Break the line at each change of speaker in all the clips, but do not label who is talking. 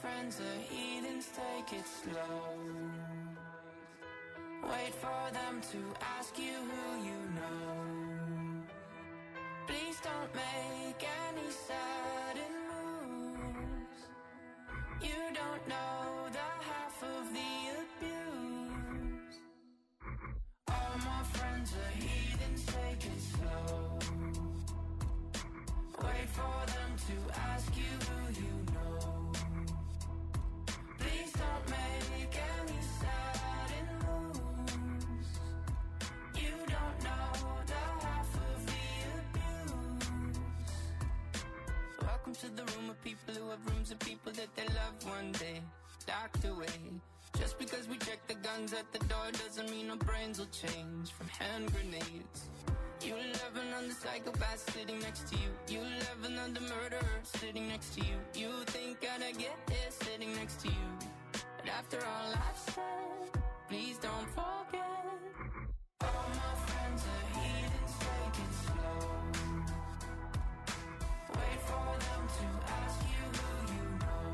friends are heathens, take it slow. Wait for them to ask you who you know. Please don't make any sudden moves. You don't know the half of the abuse. All my friends are heathens, take it slow. Wait for them to ask you who you know. Please don't make any sudden moves. You don't know the half of the abuse. Welcome to the room of people who have rooms of people that they love one day docked away. Just because we check the guns at the door doesn't mean our brains will change from hand grenades. You love another psychopath sitting next to you. You love another murderer sitting next to you. You think I'd get here sitting next to you. But after all I've said, please don't forget. All my friends are heathens, take it slow. Wait for them to ask you who you know.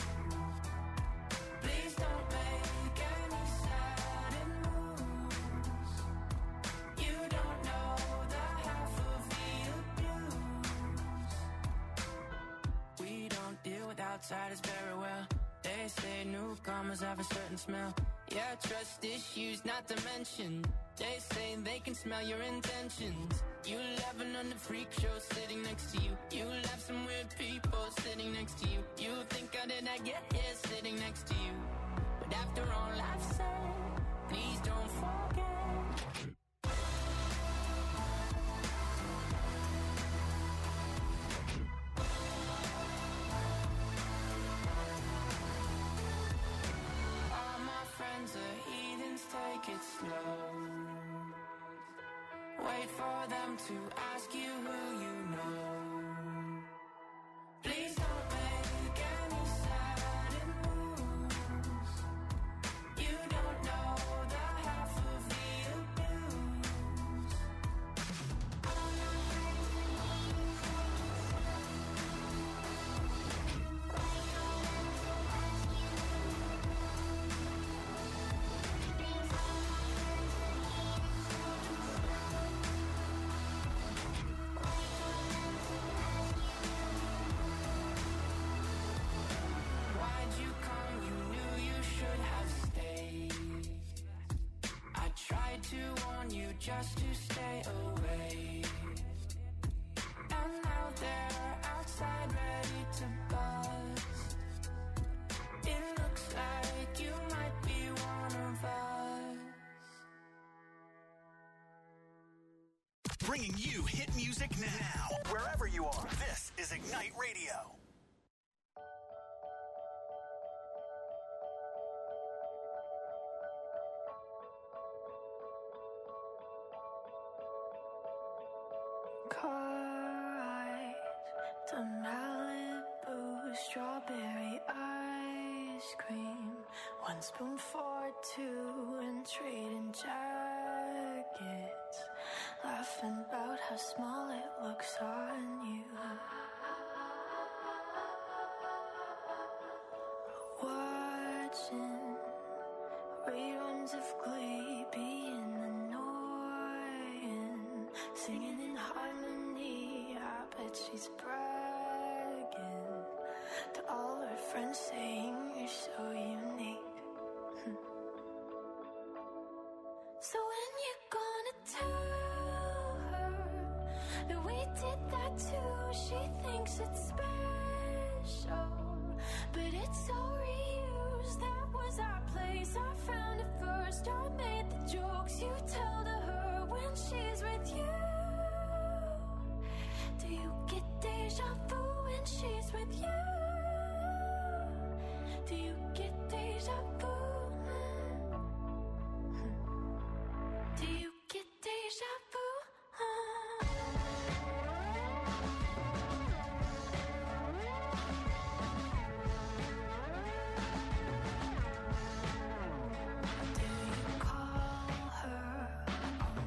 Please don't make any sudden moves. You don't know the half of the abuse. We don't deal with outsiders very well. They say newcomers have a certain smell. Yeah, trust issues not to mention. They say they can smell your intentions. You laughing on the freak show sitting next to you. You laugh some weird people sitting next to you. You think how did I get here sitting next to you? But after all I've said, please don't forget. All my friends are heathens, take it slow. Wait for them to ask you who you know. Please don't make any sudden moves. You don't know the half of the abuse. Why'd you come? You knew you should have stayed. I tried to warn you just to stay away. And now they're outside ready to bust. It looks like you might be one of us.
Bringing you hit music now. Wherever you are, this is Ignite Radio.
Car eyes to Malibu, strawberry ice cream. 1 spoon for 2 and trading jackets. Laughing about how small it looks on you. Watching reruns of Glee, being annoying. Singing in harmony, I bet she's bragging to all her friends, saying you're so unique. So when you gonna tell her that we did that too? She thinks it's special, but it's so reused. That was our place, I found it first. I made the jokes you tell to her when she's with you. Do you get deja vu when she's with you? Do you get deja vu? Do you get deja vu? Do you call her on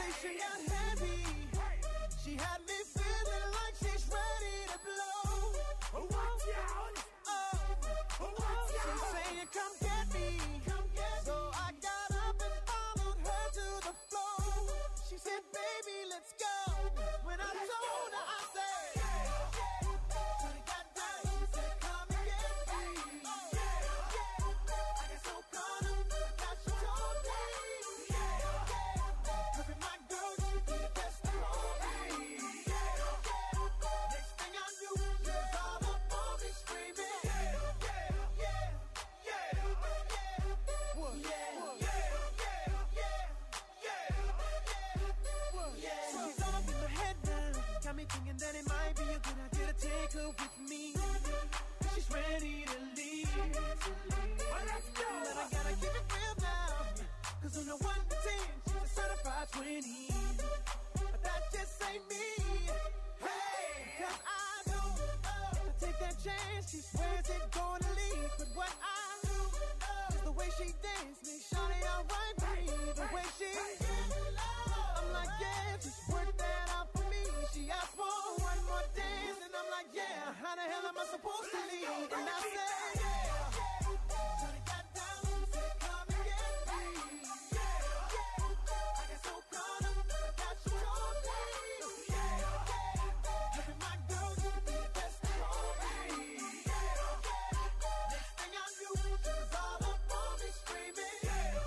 conversation got heavy. She had me feeling like she's ready to blow. Watch out! She's saying, come get me. So I got up and followed her to the floor. She said, baby, let's go. When I told her, I said, Shorty got down, she said, come and get me. I got so caught up, now she told me. Cause my girl, she be the best of all me. Next thing I knew, she was all up on me screaming. She's all up in my head now, got me thinking that it might be a good idea to take her with me. She's ready to leave. Let's go. But I gotta keep it real now, cause on the 1 to 10, she's a certified 20. But that just ain't me. Hey, cause I know if I take that chance, she swears it's gonna leave. But what I know is the way she dance makes Shawty alright with me. The way she I'm like, yeah, just work that out for me. She asked for one more dance, and I'm like, yeah, how the hell am I supposed to leave? And I said, yeah. Shawty got down, said, come and get me. I got so caught up, that she told me. Having my girl, she be the best of all me. Next thing I knew, she was all up on me screaming.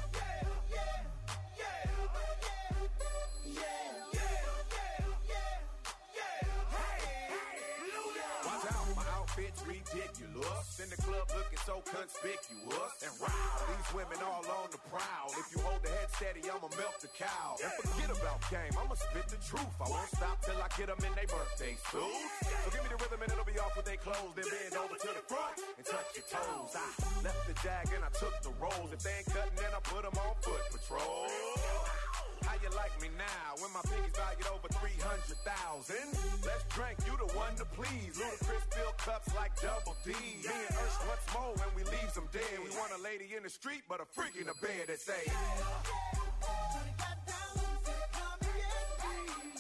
Watch out, my outfit's ridiculous. In the club looking so conspicuous. And wow, these women all on the prowl. If you hold the head steady, I'ma melt the cow. And forget about game, I'ma spit the truth. I won't stop till I get them in their birthday suits. So give me the rhythm and it'll be off with their clothes. Then bend over to the front and touch your toes. I left the jag and I took the rolls. If they ain't cutting, then I put them on foot patrol. How you like me now when my pinky's valued over 300,000? Let's drink, you the one to please. Ludacris fill cups like Double D. Me and Ursh once more when we leaves them dead. We want a lady in the street, but a freak in the bed that say,
Shawty got down, said, come and get me.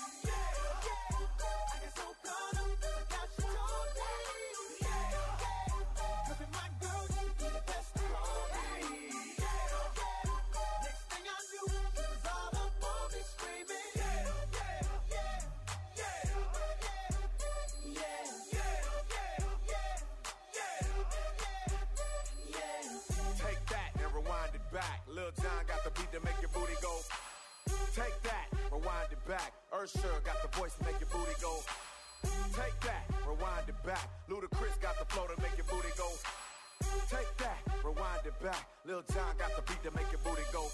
I got so caught up, that she told me. Having my girl, she be the best of all me. Next thing I knew, she was all up on me screaming.
take that and rewind it back. Lil Jon got the beat to make your booty go. Take that, rewind it back. Usher got the voice to make your booty go. Take that, rewind it back. Ludacris got the flow to make your booty go. Take that, rewind it back. Lil Jon got the beat to make your booty go.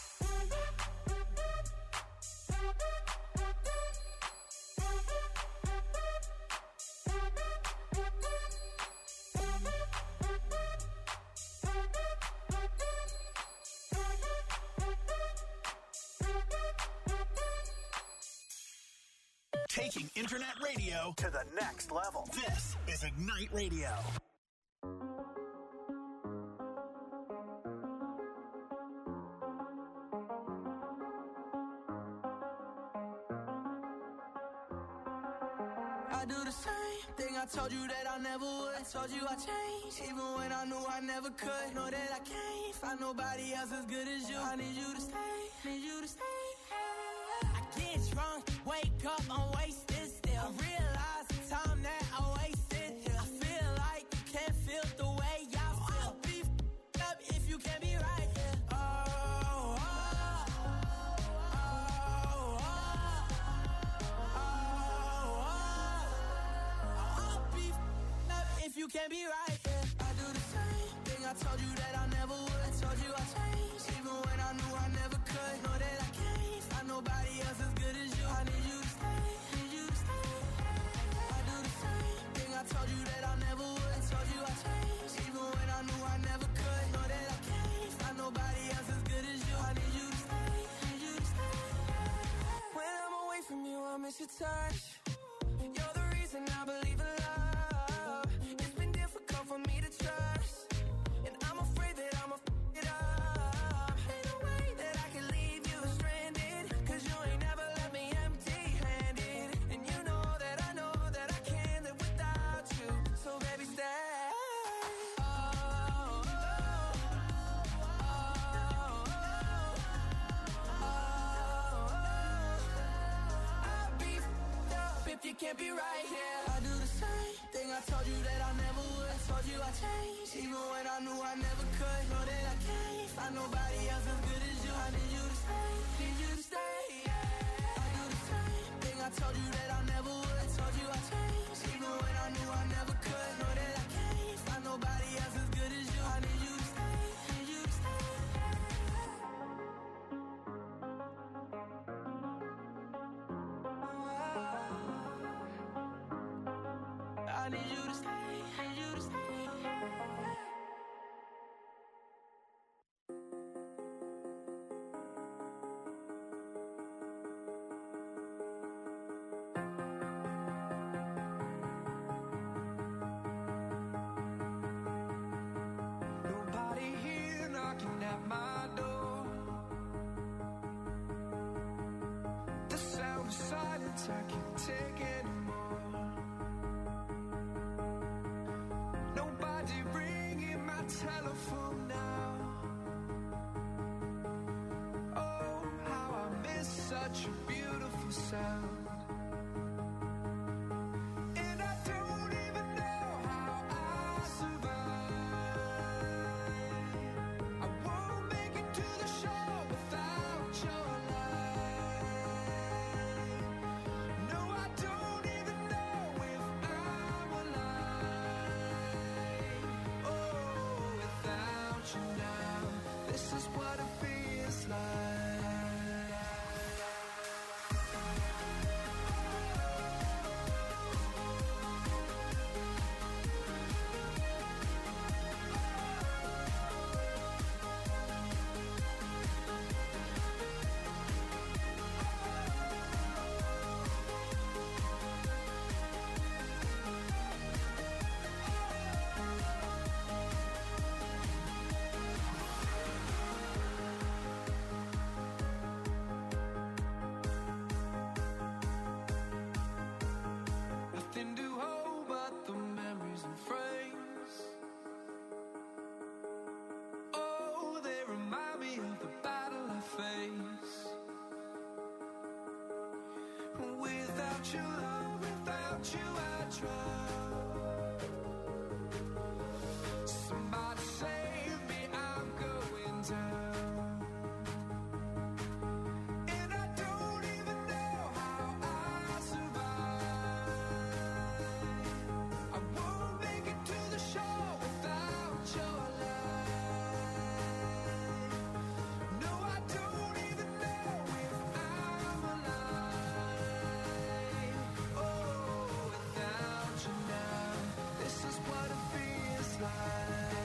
Taking internet radio to the next level. This is Ignite Radio.
I do the same thing I told you that I never would. I told you I changed, even when I knew I never could. Know that I can't find nobody else as good as you. I need you to stay, need you to stay. I get drunk, wake up, I'm wasted still. I realize the time that I wasted here. I feel like you can't feel the way I feel. I'll be f***ed up if you can't be right here. I'll be f***ed up if you can't be right here. I do the same thing I told you that I never would. I told you I changed, even when I knew I never could. Know that I can't find nobody else as good as you. I need you to stay, need you to stay. I do the same thing I told you that I never would. I told you I changed, even when I knew I never could. Know that I can't find nobody else as good as you. I need you to stay, need you to stay. When I'm away from you, I miss your touch. You're the reason I believe in love. It's been difficult for me to trust, and I'm afraid that I'ma f*** it up. Ain't no way that I can leave you stranded, 'cause you ain't never can't be right, yeah. I do the same thing I told you that I never would. I told you I changed, even when I knew I never could. Know that I can't find nobody else as good as you. I need you to stay, need you to stay, yeah. I do the same thing I told you that I never would. I told you I changed, even when I knew I never could. Know that I can't find nobody else as good as you. I need you to stay, need you to stay, I need you to stay, need you to stay.
Nobody here knocking at my door. The sound of silence I can't take anymore. Nobody ringing my telephone now. Oh, how I miss such a beautiful sound. And I don't even know how I survive. I won't make it to the show without your light. No, I don't even know if I'm alive. Oh, without you now, this is what it feels like. Nothing to hold but the memories and frames. Oh, they remind me of the battle I face. Without your love, without you I drown. Somebody save me, I'm going down. And I don't even know how I survive. I won't make it to the show without your light. No, I don't even know if I'm alive. Oh, without you now, this is what it feels like.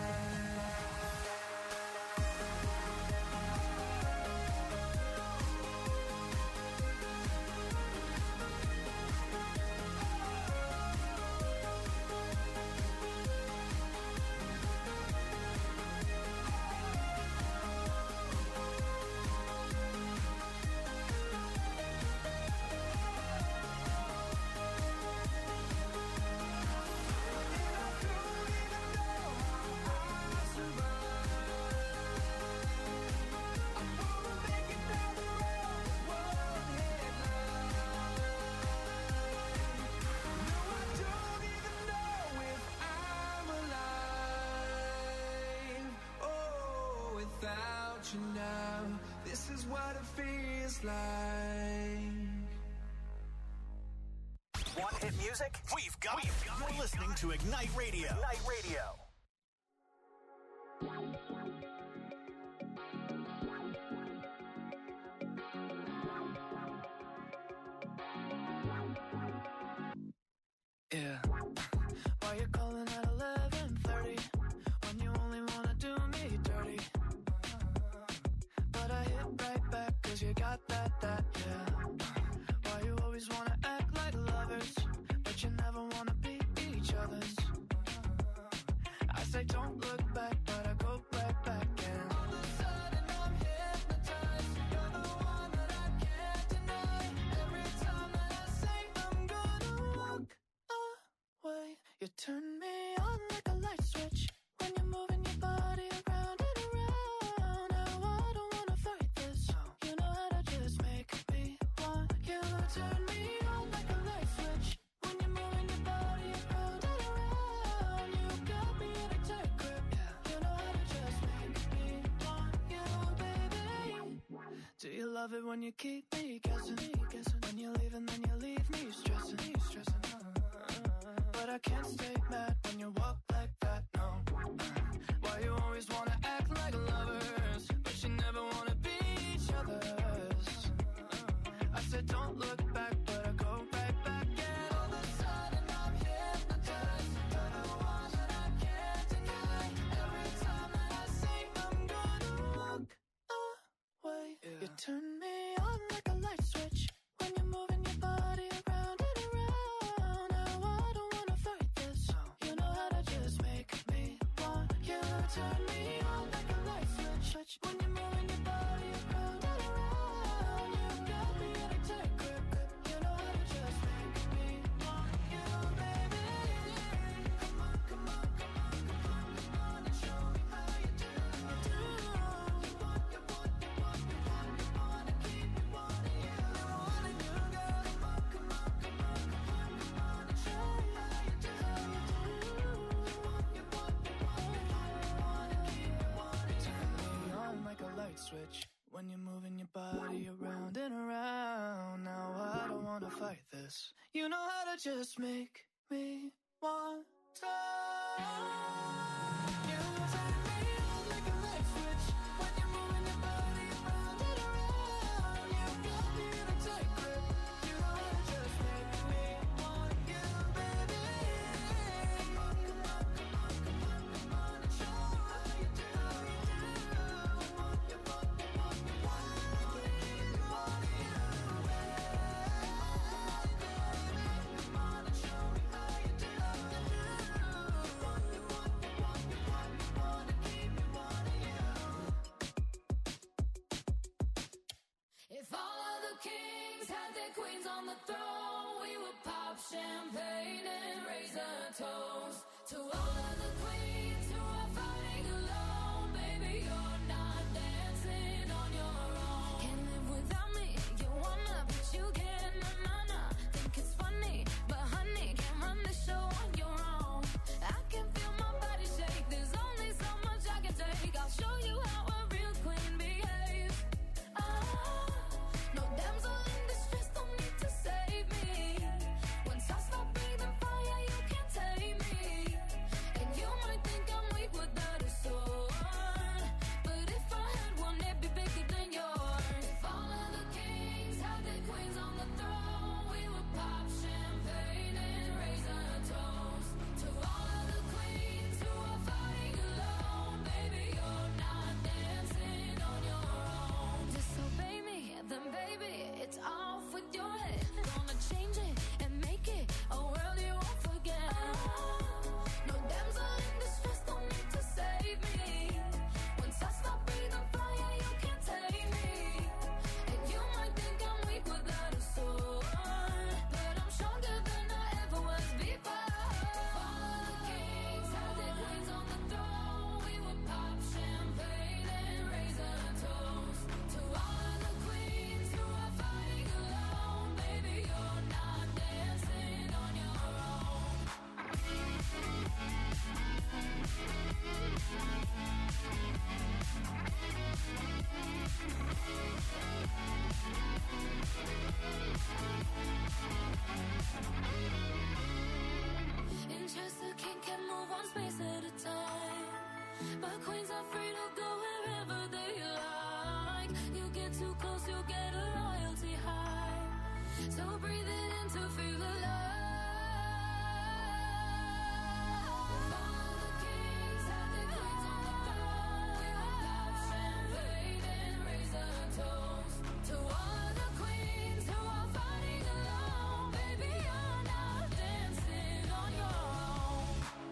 You now, this is what it feels like.
Want hit music? We've got it. You're listening to Ignite Radio. Ignite Radio.
Yeah. Why you calling at 11:30 when you only wanna do me dirty? But I hit right back 'cause you got that, yeah. Why you always wanna act like lovers, but you never wanna be each other's? I say don't look back, but I go right back and all of a sudden I'm hypnotized. You're the one that I can't deny. Every time that I say I'm gonna walk away, you turn me on like a light switch when you're moving your body around and around. Now I don't wanna fight this. You know how to just make me want you to turn me on like a light switch love it when you keep me guessing. When you leave and then you leave me stressing. But I can't stay mad when you walk like that, no. Why you always wanna act like lovers, but you never wanna be each other's? I said don't look back, but I go right back. And all of a sudden I'm hypnotized. You're the one that I can't deny. Every time that I say I'm gonna walk away, you turn me on like a light switch. When you're moving your body around and around. Now I don't wanna fight this. You know how to just make me want you. Turn me on like a light switch. When you're moving your body around and around. You got me in a tight grip. You know how to just make me want you, baby. Come on, come on, come on, come on, come on and show me how you do. You want, you want, you want, you want, you wanna keep me wanting you. Wanting you, girl. Come on, come on, come on, come on, come on and show me how you do. You want, you want, you want, you want, you wanna keep me wanting you. Turn me on like a light switch. When you're moving your body around and around. Now I don't wanna fight this. You know how to just make me want to. You turn me on like a light switch. When you're moving your body around and around. You got me in a tight grip. You know how to just make me want you, baby. Come on, come on, come on, come on, come on and show me how you do. You want, you want, you want, you want, you wanna keep me wanting you. Come on and show me how you do. You want, you want, you want, you want, you wanna keep me wanting you.
If all of the kings had their queens on the throne, we would pop champagne and raise a toast to all of the queens who are fighting alone. Baby, you're not dancing on your own. Can't live without me, you wanna, but you can't. Nah. Think it's funny, but honey, can't run the show on your own. I can feel my body shake, there's only so much I can take. I'll show you how a real queen behaves. No damsel in distress, don't need to save me. Once I stop breathing fire, you can't tame me. And you might think I'm weak without a sword, but if I had one, it'd be bigger than yours. If all of the kings had their queens on the throne, we would pop champagne and raise a toast to all of the queens who are fighting alone. Baby, you're not dancing on your own. Disobey me, then baby, it's off with your head. Gonna change it and make it a world you won't forget. No damsel in distress, don't need to save me. Once I stop breathing fire, you can't tame me. And you might think I'm weak without a sword, but I'm stronger than I ever was before. All of the kings had their queens on the throne. We would pop champagne and raise a toast to all of the queens who are fighting alone. Baby, you're not dancing on your own. In chess, the king can move one space at a time, but queens are free to go wherever they like. You get too close, you'll get a royalty high. So breathe it in to feel alive. If all of the kings had their queens on the throne, we would pop champagne and raise a toast to all of the queens who are fighting alone. Baby, you're not dancing on your own.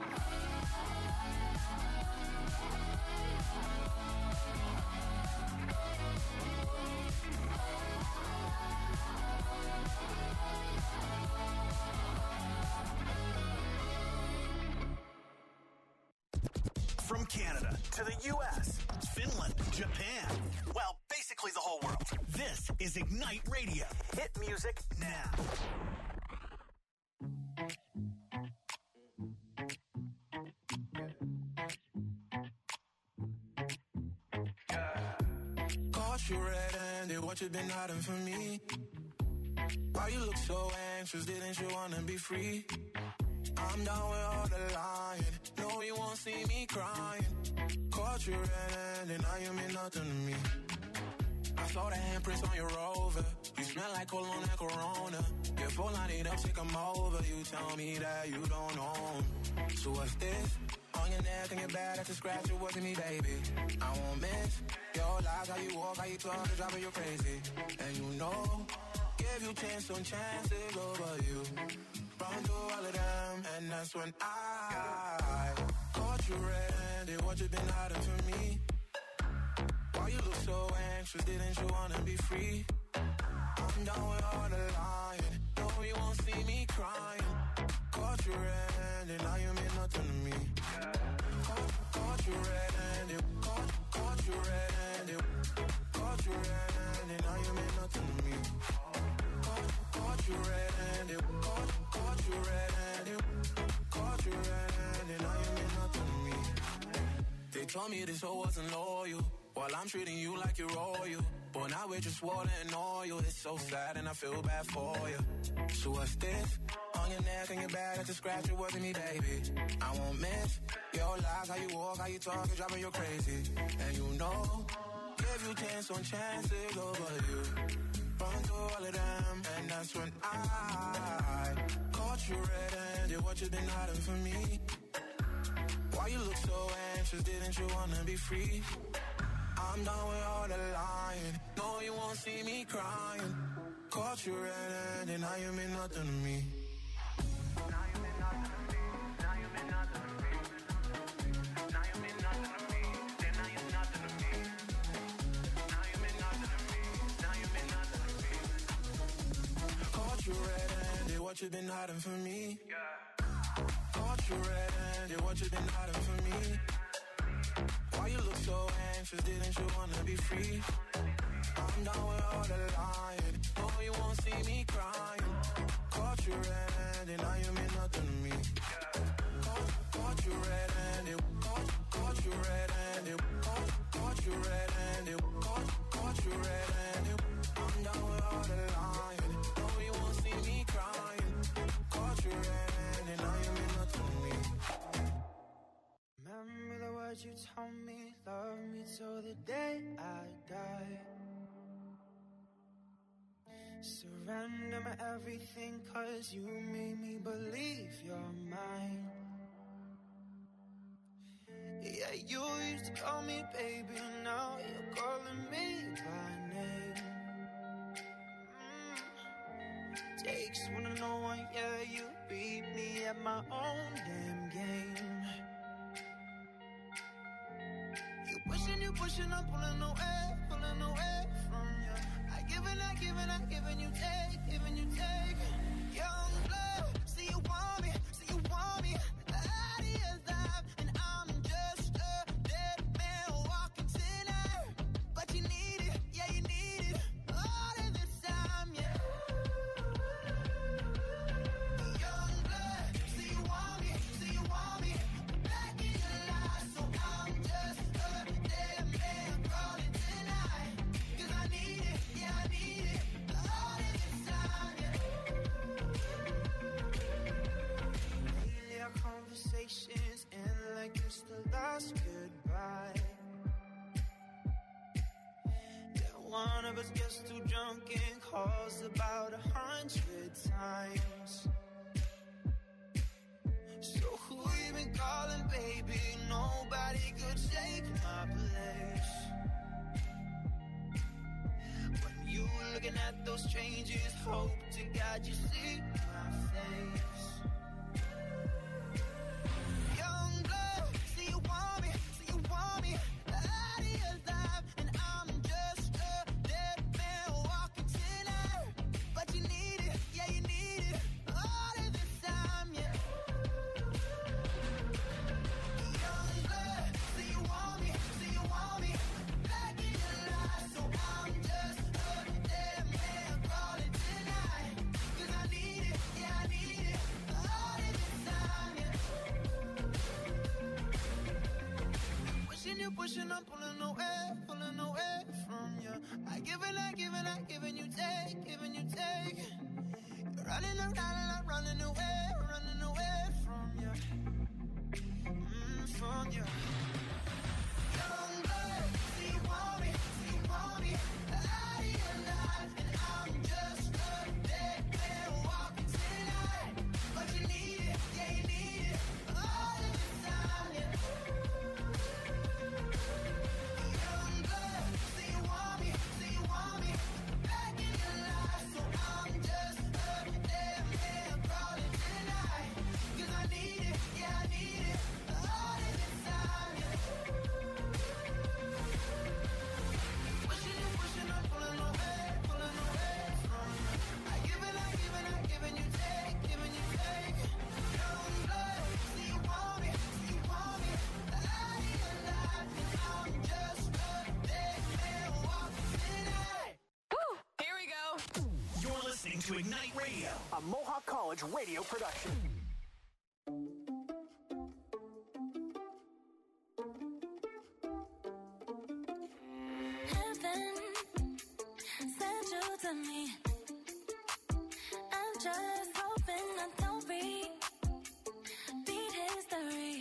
From Canada to the U.S., Finland, Japan. Well, basically the whole world. This is Ignite Radio. Hit music now.
Caught you red-handed red-handed, what you been hiding from me? Why you look so anxious, didn't you wanna be free? I'm down with all the lying, no you won't see me crying. Caught you red-handed, now you mean nothing to me. I saw the handprints on your Rover, you smell like cologne and Corona. Your phone line it up, take 'em over, you tell me that you don't know 'em. So what's this? On your neck and your back, that's a scratch, it wasn't me, baby. I won't miss your lies, how you walk, how you talk, it's driving you crazy. And you know, give you chance on chances over you. Run through all of them, and that's when I caught you red-handed, what you been hiding from me? Why you look so anxious, didn't you wanna be free? I'm down with all the lying, no you won't see me crying. Caught you red-handed, now you mean nothing to me. Caught you red-handed, caught you red-handed, caught you red-handed, now you mean nothing to me. Caught you red-handed, caught you red-handed, caught you red-handed, now you mean nothing to me. They told me this hoe wasn't loyal, while I'm treating you like you're royal. But now we're just water and oil, it's so sad and I feel bad for you. So what's this? On your neck and your back, that's a scratch, it wasn't me, baby. I won't miss your lies, how you walk, how you talk, it's driving you crazy. And you know, give you chance on chances over you. Run through all of them, and that's when I caught you red-handed, what you been hiding from me? Why you look so anxious, didn't you wanna be free? I'm done with all the lying, no you won't see me crying. Caught you red-handed, now you mean nothing to me. Now you mean nothing to me, now you mean nothing to me. Now you mean nothing to me, then now you're nothing to me. Now you mean nothing to me, now you mean nothing to me. Caught you red-handed, what you been hiding from me? Caught you red-handed, what you been hiding from me? Why you look so anxious, didn't you wanna be free? I'm down with all the lying, no you won't see me crying. Caught you red-handed, now you mean nothing to me. Caught you red-handed, caught you red-handed, caught you red-handed, caught you red-handed. I'm down with all the lying, no you won't see me crying. Caught you red-handed, now you mean nothing to me.
Remember the words you told me, love me till the day I die. Surrender my everything, cause you made me believe you're mine. Yeah, you used to call me baby, now you're calling me by name. Takes one to know one, yeah, you beat me at my own damn game. You pushing, I'm pulling away from you. I giving you take, young blood, see you want me, ideas live, and I'm just a dead man walking tonight, but you need it, yeah you need it, all of this time, yeah. Young blood, see you want me, back in your life, so I'm just a dead man calling tonight, 'cause I need it, yeah I need it, all of this time, yeah. Lately our conversations end like it's the last goodbye. Then one of us gets too drunk and calls about 100 times. So who you been calling, baby? Nobody could take my place. When you looking at those strangers, hope to God you see my face. Young blood, see you want me, ideas live, and I'm just a dead man walking tonight, but you need it, yeah you need it, all of this time, yeah. Young blood, see you want me, back in your life, so I'm just a dead man calling tonight, 'cause I need it, yeah I need it, all of this time, yeah. Pushing, I'm pulling away from you. I give giving you take. You're running around and I'm running away from you. From you. Young blood, so you want me out of your life, and I'm just a dead man walking tonight. But you need it, yeah you need it, all of the time, yeah. Young blood, so you want me back in your life, so I'm just a dead man crawling tonight. 'Cause I need it, yeah I need it, all of the time, yeah. Pushing, I'm pulling away from you. I giving you take. Young blood, so you want me out of your life, and I'm just a dead man walking tonight.
Here we go.
You're listening to Ignite Radio, a Mohawk College radio production.
Heaven sent you to me. I'm just hoping I don't beat history.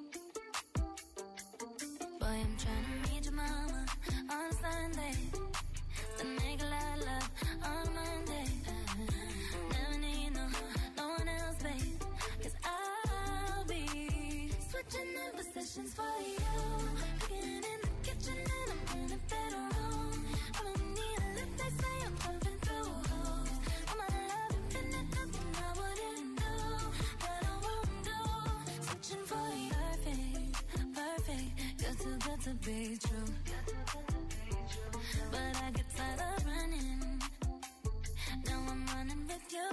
Boy, I'm trying to meet your mama on Sunday, then make a lot of love on Monday. Never need no one else, babe, 'cause I'll be switching in positions for you. Cooking in the kitchen and I'm in the bedroom. I don't need a lift, they say I'm pumping through holes. All my love infinite, nothing I wouldn't do, that I won't do. Switching for you, perfect, good to be true. But I get tired of running. Now I'm running with you.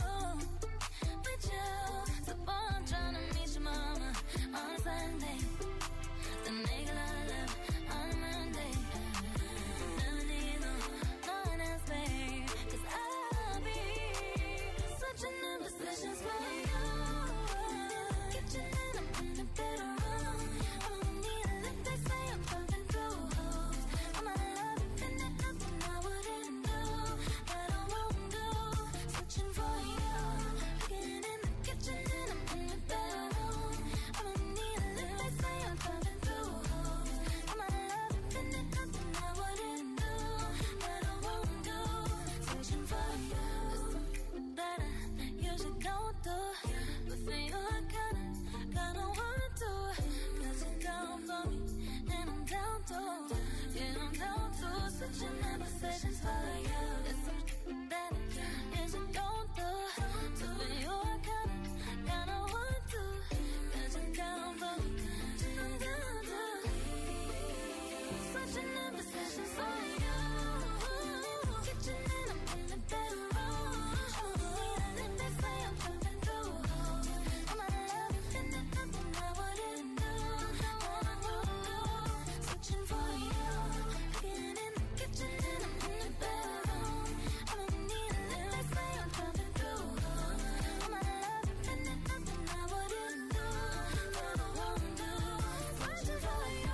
So boy, I'm trying to meet your mama on Sunday, then make a lot of love on Monday. Never need no one else, babe, 'cause I'll be switching in positions for you. Kitchen and I'm in the bedroom. I don't need a lift, they say I'm pumping through holes. All my love infinite, nothing I wouldn't do, that I won't do. Switching for you. Cooking in the kitchen and I'm in the bedroom. I don't need a lift, they say I'm pumping through holes. All my love infinite, nothing I wouldn't do, that I won't do. Switching for you. That I usually don't do, but for you I kinda want to. 'Cause you're down for me and I'm down to. Yeah, I'm down to. Switching in positions for you. It's something that I usually don't do, so for you I kinda want to. 'Cause you're down for me and I'm down to. Switching in positions for you. Kitchen and I'm in the bedroom. I don't need a lift, they say I'm pumping through holes. All my love infinite, nothing I wouldn't do, that I won't do. Switching for you. Cooking in the kitchen and I'm in the bedroom. I don't need a lift, they say I'm pumping through holes. All my love infinite, nothing I wouldn't do, that I won't do. Switching for you.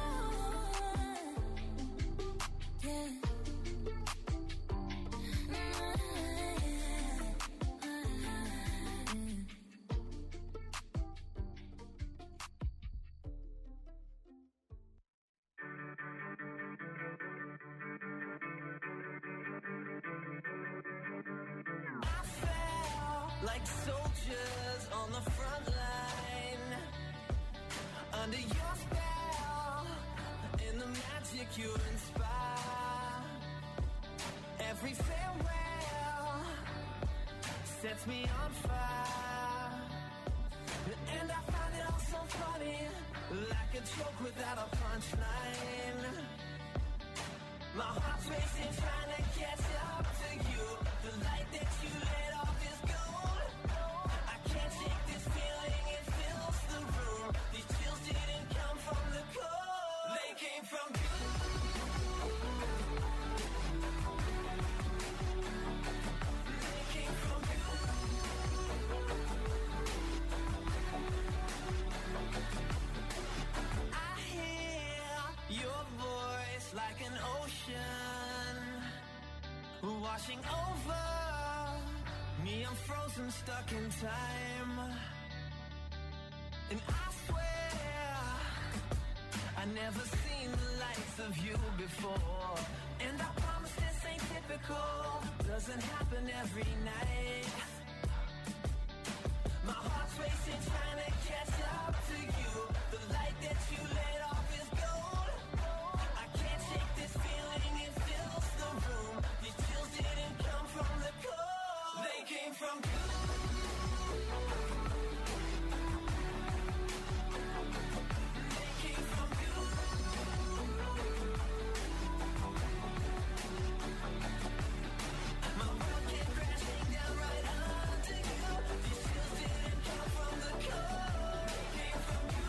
Yeah.
Like soldiers on the front line, under your spell, in the magic you inspire. Every farewell sets me on fire, and I find it all so funny, like a joke without a punchline. My heart's racing, trying to catch up to you. The light that you let off is gold. I can't shake this feeling, it fills the room. These chills didn't come from the cold, they came from you. They came from you. I hear your voice like an ocean,
washing over me. I'm frozen, stuck in time. And I swear I never seen the likes of you before. And I promise this ain't typical, doesn't happen every night. My heart's racing, trying to catch up to you. The light that you let off is gold. I can't shake this feeling, it fills the room. These chills didn't come from the cold, they came from you. They came from you. My world came crashing down right under you. These chills didn't come from the cold, they came from you.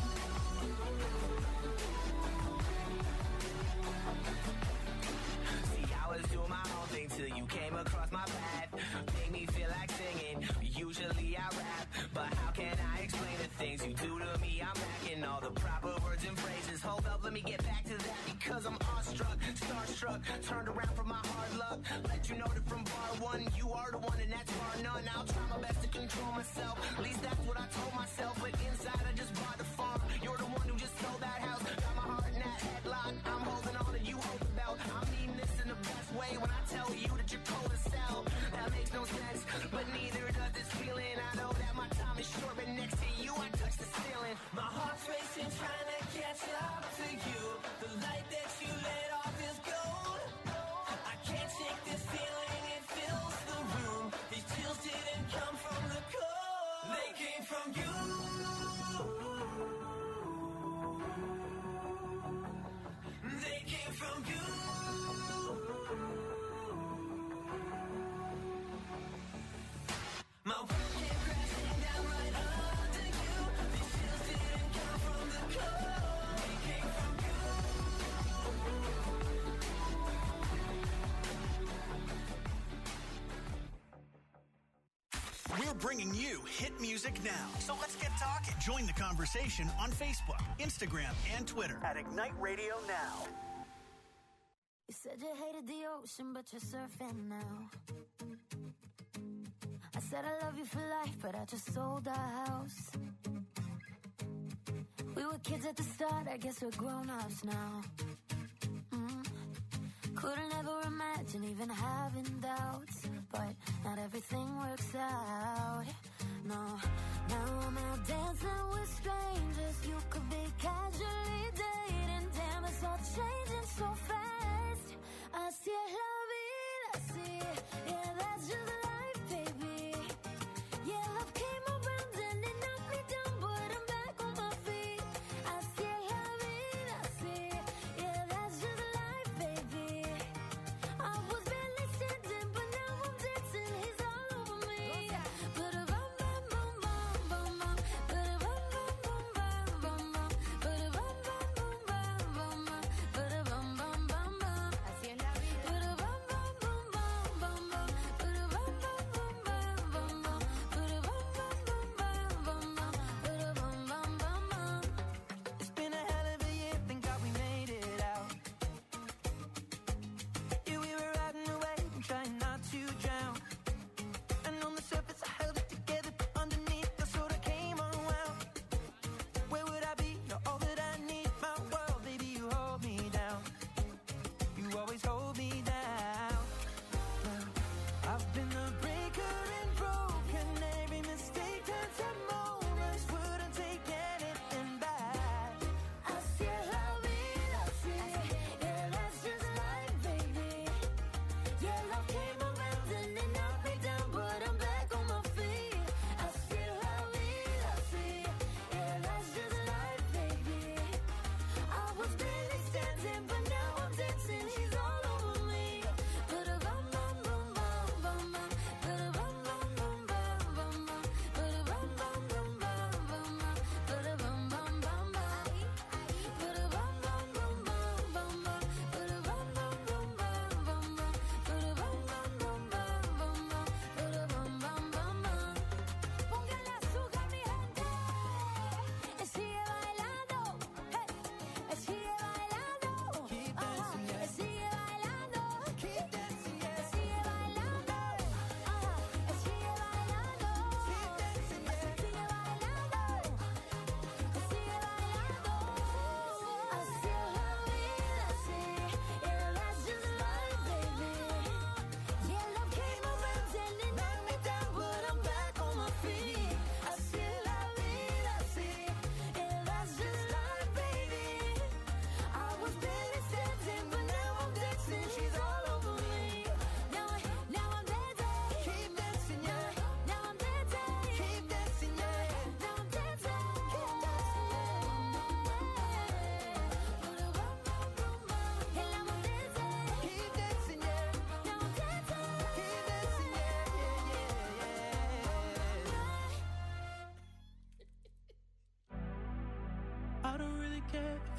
See, I was doing my own thing till you came across my path. Made me feel like singing. Usually I rap, but how can I explain the things you do to me? I'm lacking all the proper words and phrases. Hold up, let me get back to that because I'm awestruck, starstruck, turned around from my hard luck. Let you know that from bar one, you are the one and that's bar none. I'll try my best to control myself. At least that's what I told myself. But inside I just bought the farm. You're the one who just sold that house. Got my heart in that headlock. I'm holding on and you hold the belt. I'm meaning this in the best way when I tell you that you're cold as hell. That makes no sense, but neither does this feeling. I know that my time is short, but next to you I touch the ceiling. My heart's racing, trying to catch up to you. The light that you let off is gold. I can't shake this feeling, it fills the room. These chills didn't come from the cold, they came from you. They came from you. My world came crashing down right under you. These chills didn't come from the cold, they came from you.
We're bringing you hit music now. So let's get talking. Join the conversation on Facebook, Instagram, and Twitter at Ignite Radio Now.
You said you hated the ocean, but you're surfing now. I said I love you for life, but I just sold our house. We were kids at the start, I guess we're grown-ups now. Couldn't ever imagine even having doubts, but not everything works out. No, now I'm out dancing with strangers. You could be casually dating. Damn, it's all changing so fast. I see love it, I see it. Yeah, that's just life, baby. Yeah, love came around and it knocked me down, but I'm back on my feet. I see love it, I see it. Yeah, that's just life, baby. I was barely standing, but now I'm dancing. He's all over me. Ba-da-bum, bum, bum, bum, bum, bum. Ba-da-bum, bum, bum, bum, bum, bum. Ba-da-bum, bum, bum, bum, bum, bum. Ba-da-bum, bum, bum, bum. Así es la vida. Ba-da-bum,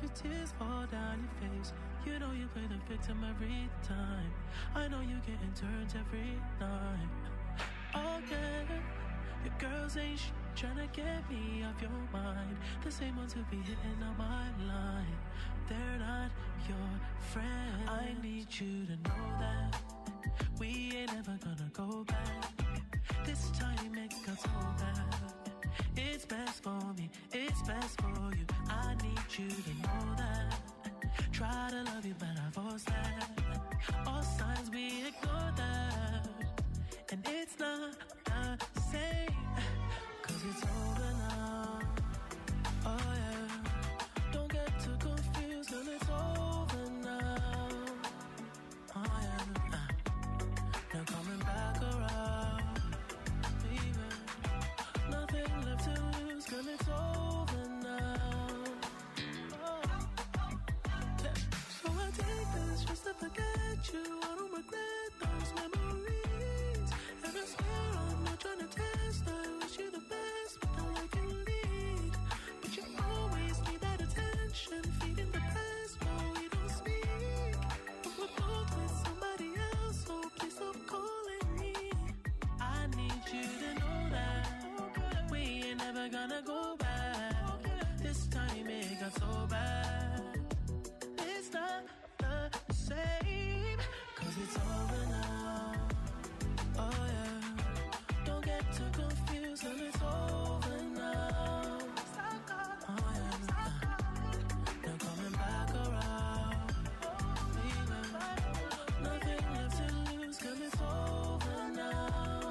your tears fall down your face. You know you play the victim every time. I know you getting turned every night. Oh yeah, your girls ain't trying to get me off your mind. The same ones who be hitting on my line. They're not your friends. I need you to know that we ain't ever gonna go back. This time it got so bad. It's best for me, it's best for you. I need you to know that. Try to love you, but I force that. All signs we ignore that. And it's not the same, 'cause it's over now. Oh yeah, don't get too confused, 'cause it's over now. Oh yeah, now coming back around. Even nothing left to lose, 'cause it's over now. Oh. Yeah. So I take this just to forget you. I don't regret those memories. And I swear I'm not trying to test. I wish you the best, but now I can lead. But you always need that attention, feeding the past while we don't speak. But we're both with somebody else, so please stop calling me. I need you to know that we ain't never gonna go back. This time it got so bad. It's not the same, 'cause it's over now. Oh yeah, don't get too confused, and it's over now. Oh yeah, now coming back around. Even nothing left to lose, 'cause it's over now.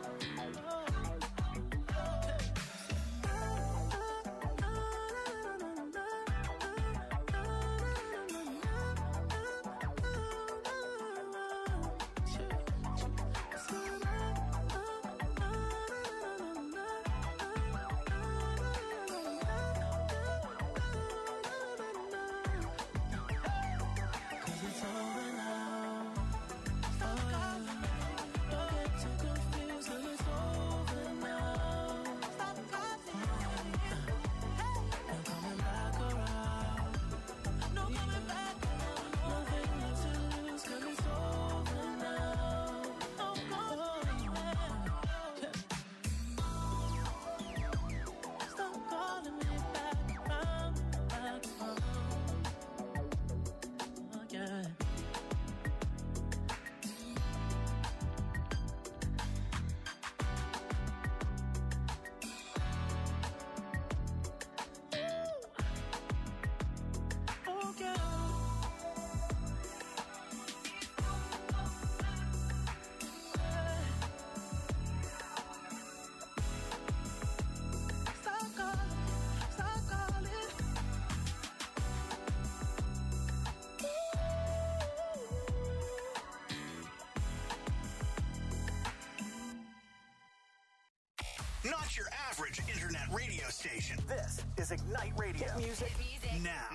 Not your average internet radio station. This is Ignite Radio. Hit music now.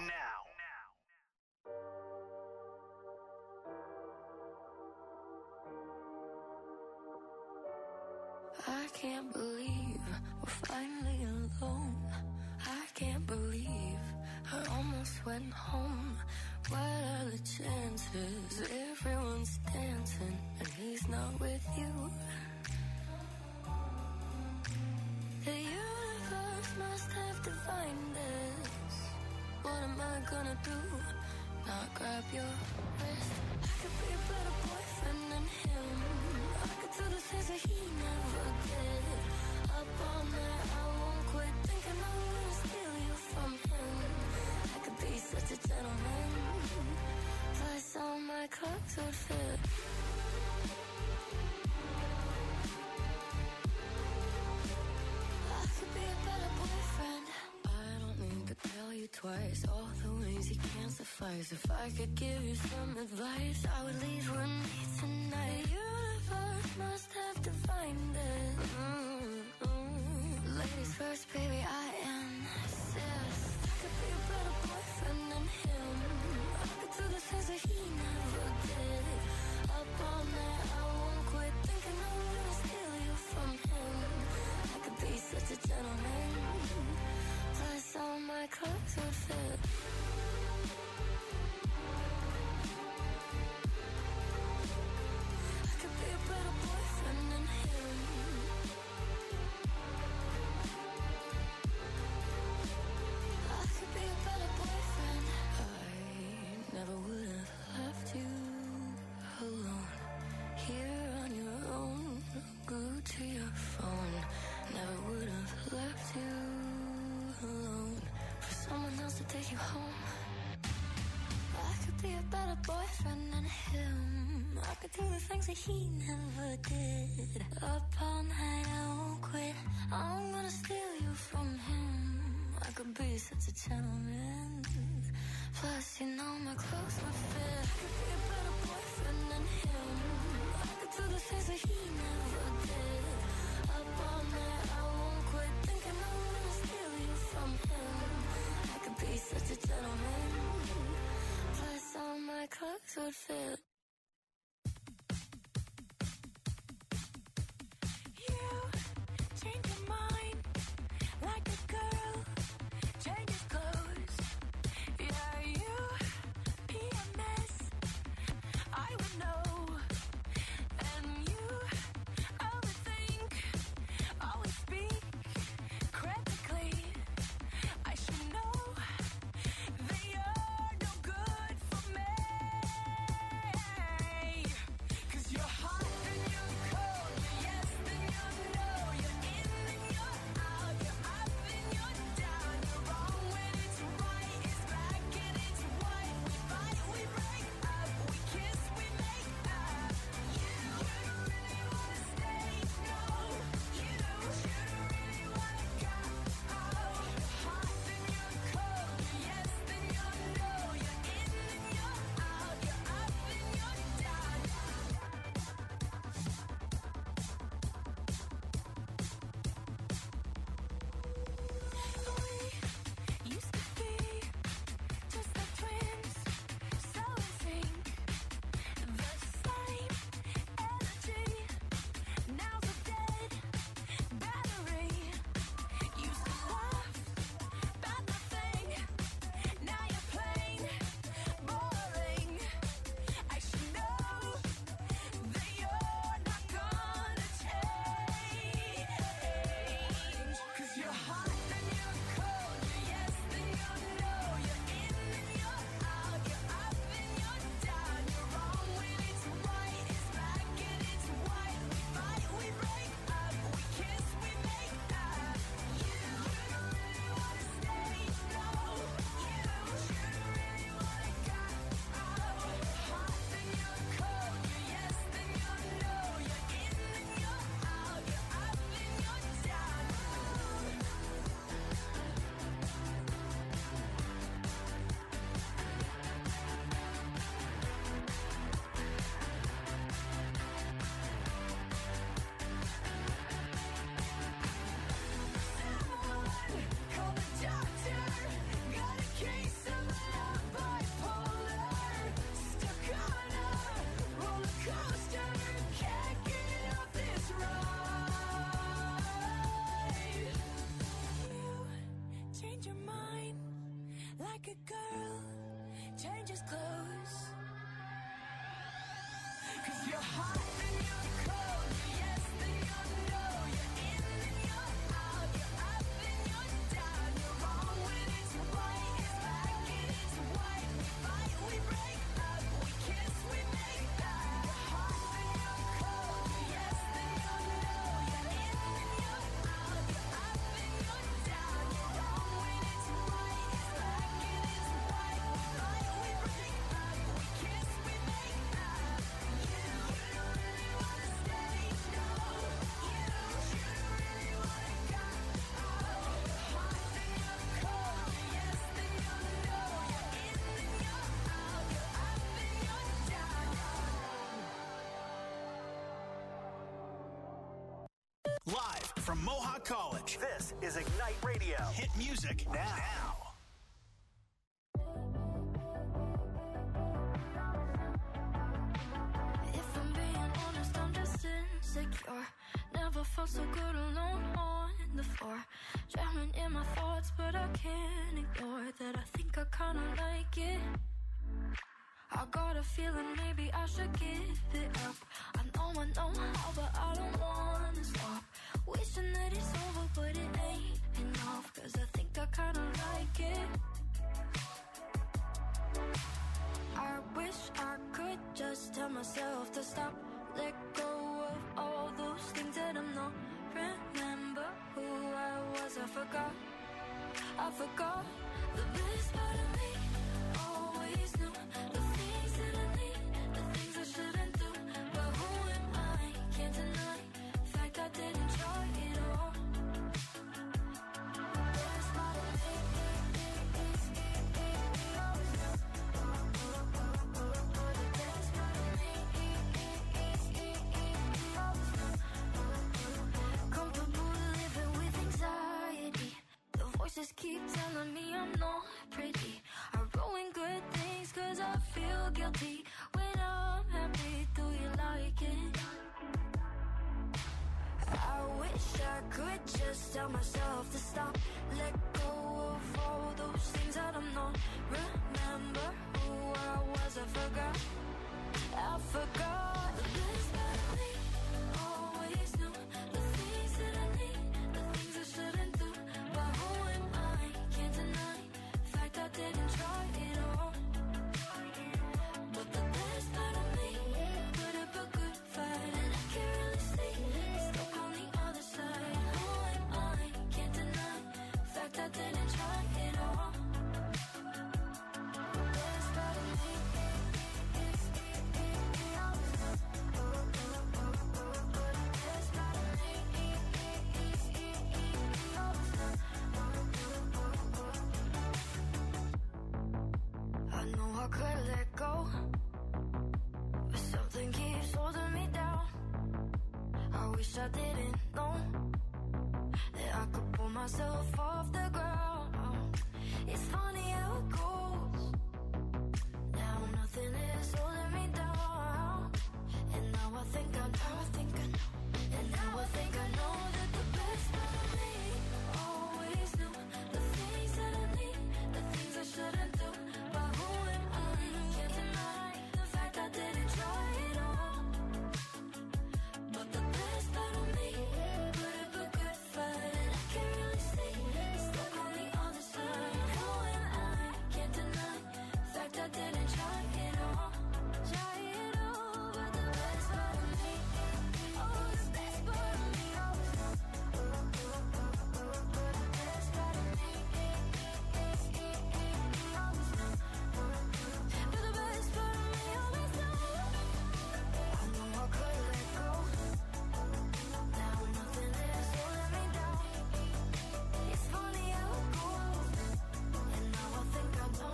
I can't believe we're finally alone. I can't believe I almost went home. What are the chances? Everyone's dancing and he's not with you. The universe must have divined this. What am I gonna do? Not grab your wrist. I could be a better boyfriend than him. I could do the things that he never did. Up all night, I won't quit thinking I'm gonna steal you from him. I could be such a gentleman. Plus all my clothes would fit. I could be a better boyfriend. I don't need to tell you twice all the ways he can't suffice. If I could give you some advice, I would leave with me tonight. The universe must have divined it. Ladies first, baby, I insist. I could be a better boyfriend than him. I could do the things that he never did. Up all night, I won't quit thinking I'm gonna steal you from him. I could be such a gentleman. Plus all my clothes would fit. boyfriend and him. I could do the things that he never did. Up all night, I won't quit. I'm gonna steal you from him. I could be such a gentleman. Plus, you know my clothes would fit. I could be a better boyfriend than him. I could do the things that he never did. Up all night, I won't quit. Thinking I'm gonna steal you from him. I could be such a gentleman. Plus, all my clothes would fit. You change your mind like a girl changes clothes. Yeah, you PMS, I would know. And you overthink, always speak critically. I should know that you're no good for me. 'Cause you're hot and you're cold, you're yes and you're no, you're in and you're out, you're up and you're down, you're wrong when it's right, it's black and it's white. We fight, we break up, we kiss, we make up. You don't really wanna stay, no. You don't really wanna go. You're hot and you're cold, you're yes and you're no, you're in and you're out, you're up and you're down. We used to be just like twins, so in sync. The same energy, now's a dead battery. Used to laugh about nothing, now you're plain boring. I should know that you're not gonna change. 'Cause you're hot and you're cold, you're yes and you're no, you're in and you're out, you're up and you're down, you're wrong when it's right, it's black and it's white. We fight, we break up, we kiss, we make up. You don't really wanna stay, no. You don't really wanna go. You're hot and you're cold, you're yes and you're no, you're in and you're out, you're up and you're down. Call the doctor, got a case of love bipolar. Stuck on a roller coaster, can't get off this ride. You change your mind like a girl changes clothes. 'Cause you're hot and you're cold, you're yes and you're no, you're in and you're out, you're up and you're down, you're wrong when it's right, it's black and it's white. We fight, we break up, we kiss, we make up. You're hot and you're cold, you're yes and you're no, you're in and you're out, you're up and you're down, you're wrong when it's right, it's black and it's white. We fight, we break up, we kiss, we make up. You don't really wanna stay, no. You don't really wanna go. You're hot and you're cold, you're yes and you're no, you're in and you're out, you're up and you're down.
Live from Mohawk College, this is Ignite Radio. Hit music now.
If I'm being honest, I'm just insecure. Never felt so good alone on the floor. Drowning in my thoughts, but I can't ignore that. I think I kinda like it. I got a feeling maybe I should give it up. I know how, but I don't wanna stop. Wishing that it's over, but it ain't enough. 'Cause I think I kinda like it. I wish I could just tell myself to stop. Let go of all those things that I'm not. Remember who I was, I forgot. The best part of me always knew the things that I could just tell myself to stop, let go of all those things that I'm not. Remember who I was, I forgot. The best part of me always knew the things that I need, the things I shouldn't do. But who am I? Can't deny the fact I didn't try it all. But the best part of me put up a good fight, and I can't really see it's stuck on the other side. Who am I? Can't deny the fact I didn't try it all. The best part of me is I know I could let go, but something keeps holding me down. I wish I didn't know that I could pull myself off the ground. It's funny how it goes. Now nothing is holding me down. And now I think I know, and now I think I know that the best part of me always knew the things that I need, the things I shouldn't do. But who am I? Can't deny the fact I didn't try it all. But the best part of me put up a good fight, and I can't really see it's stuck on the other side. Who am I? Can't deny the fact I didn't try it all. But the best part of me, oh, the best part of me, the best part of me, but the best part of me always knows. I know I could let go. Now nothing is holding me down. It's funny how it goes, and now I think I know.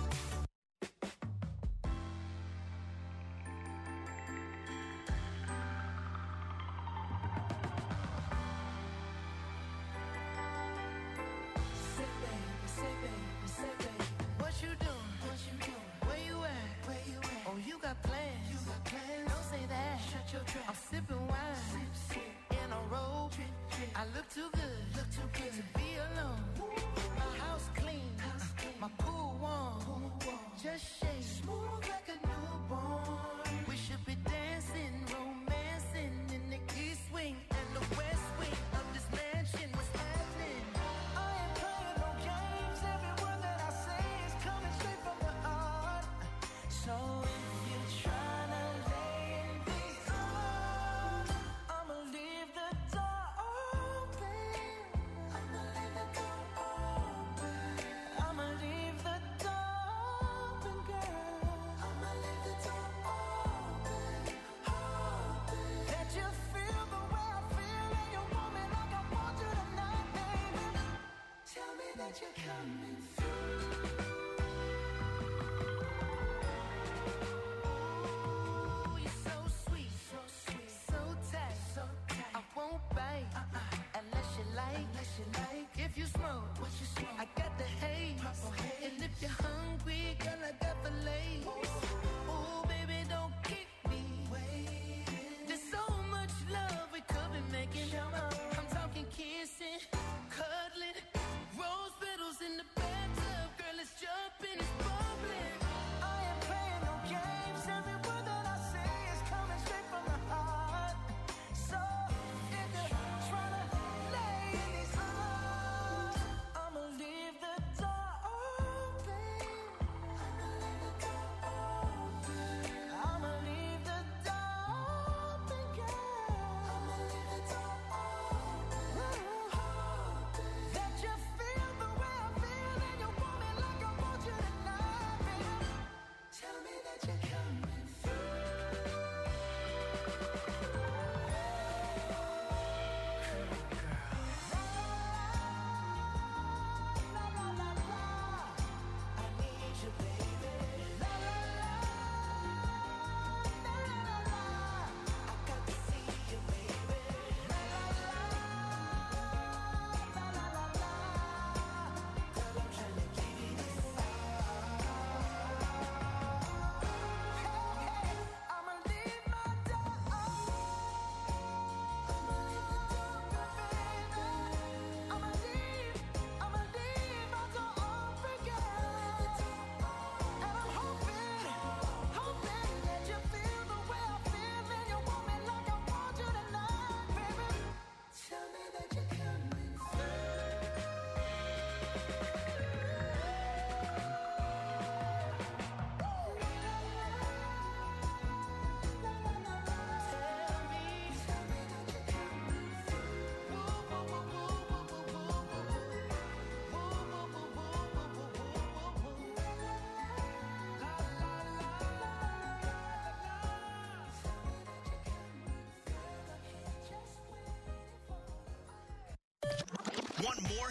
What you doing? Where you at? Oh, you got plans. Don't say that. Shut your trap. I'm sipping wine in a robe. I look too good to be alone. My house clean, my pool warm. Just shake smooth like a newborn. We should be dancing, romancing in the east wing and the west wing of this mansion. What's happening? I ain't playing no games. Every word that I say is coming straight from the heart. So if you're trying to lay in these arms, I'ma leave the door open. I'ma leave the door open. I'ma leave the door open, girl. I'ma leave the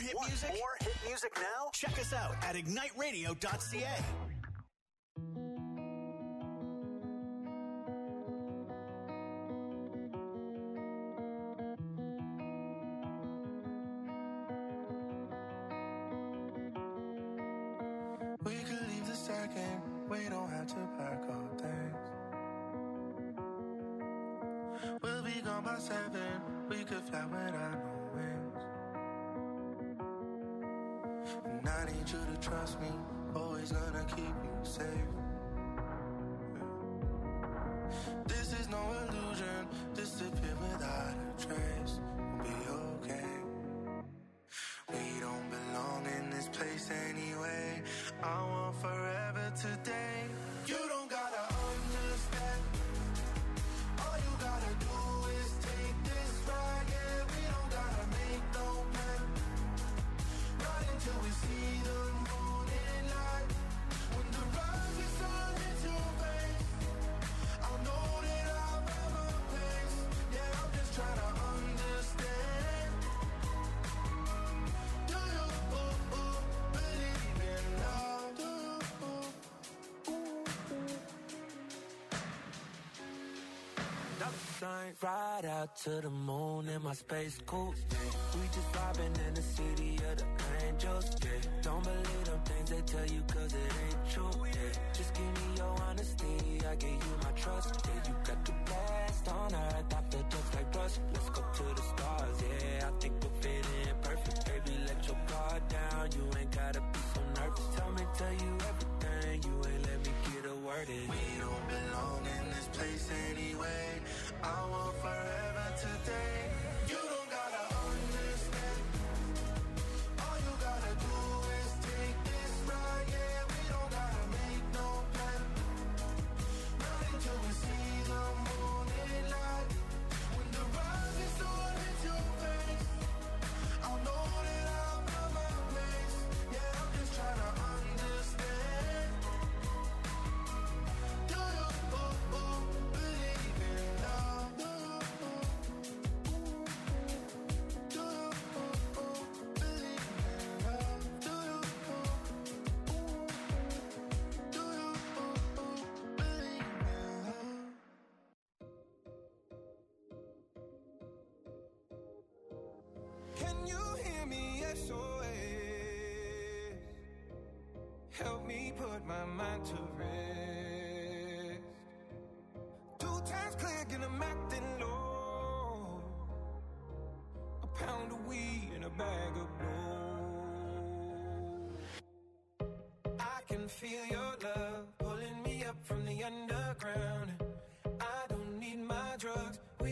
hit music? More hit music now? Check us out at igniteradio.ca.
We could leave the second, we don't have to pack our things. We'll be gone by 7, we could fly without no wings. And I need you to trust me, always gonna keep you safe. This is no illusion, disappear without a trace. We'll be okay. We don't belong in this place anyway. I want forever today. You don't gotta understand. All you gotta do is take this ride. Yeah, we don't gotta make no plan. Right until we see the morning light. When the rising sun hits your face, I'll know that I'll have a place. Yeah, I'm just trying to understand. Do you believe in love? Do you? Ride out to the moon in my space coupe. We just vibing in the city of the angels. Yeah. Don't believe them things they tell you 'cause it ain't true. Yeah. Just give me your honesty, I give you my trust. Yeah, you got the best on earth, I feel just like rust. Let's go to the stars, yeah, I think we'll fit in perfect. Baby, let your guard down, you ain't gotta be so nervous. Tell you everything, you ain't let me get a word in. We don't belong in this place anyway. I want forever today. You don't gotta understand. All you gotta do is take this ride. Yeah, we don't gotta make no plan. Right until we see the morning light. When the rising sun hits your face, I'll know that I'll have my place. Yeah, I'm just trying to understand. Do you believe in love? Do you believe in love? Do you believe in love?
Can you hear me? SOS. Help me put my mind to rest. 2 times click and I'm acting low. A pound of weed and a bag of blow. I can feel your